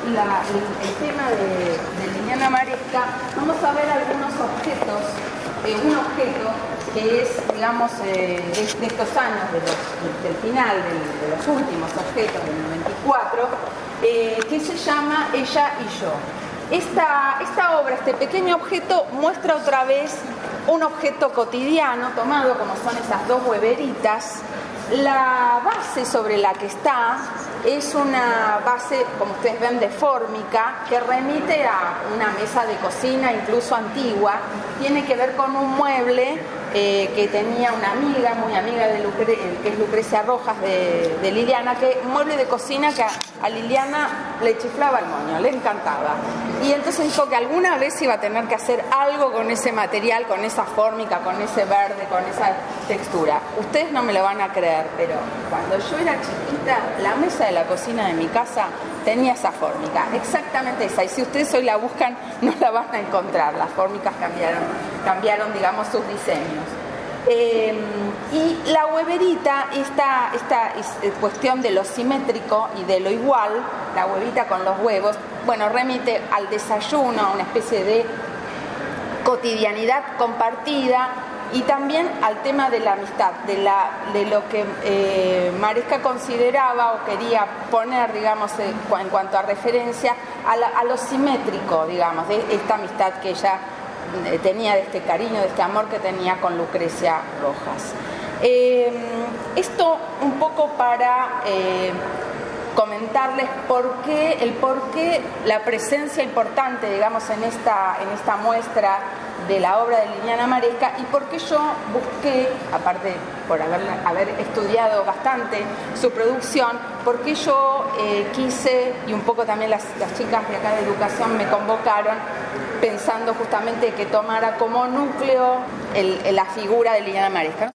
el tema de Liliana Maresca, vamos a ver algunos objetos, un objeto que es, digamos, de estos años, del final, de los últimos objetos del 94, que se llama Ella y yo. Esta obra, este pequeño objeto, muestra otra vez un objeto cotidiano tomado como son esas dos hueveritas. La base sobre la que está es una base, como ustedes ven, de fórmica, que remite a una mesa de cocina incluso antigua. Tiene que ver con un mueble que tenía una amiga, muy amiga de que es Lucrecia Rojas de Liliana, un mueble de cocina que a Liliana le chiflaba el moño, le encantaba. Y entonces dijo que alguna vez iba a tener que hacer algo con ese material, con esa fórmica, con ese verde, con esa textura. Ustedes no me lo van a creer, pero cuando yo era chiquita, la mesa de la cocina de mi casa tenía esa fórmica, exactamente esa. Y si ustedes hoy la buscan, no la van a encontrar. Las fórmicas cambiaron, digamos, sus diseños. Y la hueverita, esta cuestión de lo simétrico y de lo igual, la huevita con los huevos, bueno, remite al desayuno, a una especie de cotidianidad compartida, y también al tema de la amistad, de lo que Maresca consideraba o quería poner, digamos, en cuanto a referencia a lo simétrico, digamos, de esta amistad que ella tenía, de este cariño, de este amor que tenía con Lucrecia Rojas. Esto un poco para comentarles por qué la presencia importante, digamos, en esta muestra de la obra de Liliana Maresca, y por qué yo busqué, aparte por haber estudiado bastante su producción, por qué yo quise, y un poco también las chicas de acá de educación me convocaron, pensando justamente que tomara como núcleo la figura de Liliana Maresca.